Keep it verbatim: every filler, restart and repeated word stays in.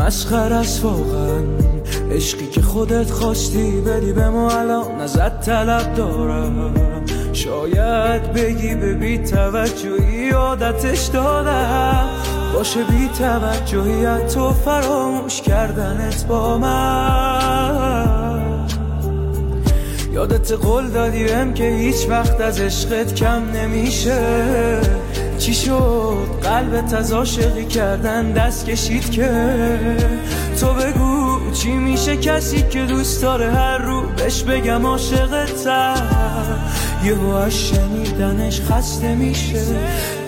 مسخره است واقعا. عشقی که خودت خواستی بدی به ما الان ازت طلب دارم. شاید بگی به بی توجهی عادتش دادم، باشه بی توجهیت تو فراموش کردنت با من. یادت قول دادیم که هیچ وقت از عشقت کم نمیشه. چی شد قلبت از عاشقی کردن دست کشید که؟ تو بگو چی میشه کسی که دوست داره هر رو بهش بگم عاشقتم، یهو از شنیدنش خسته میشه.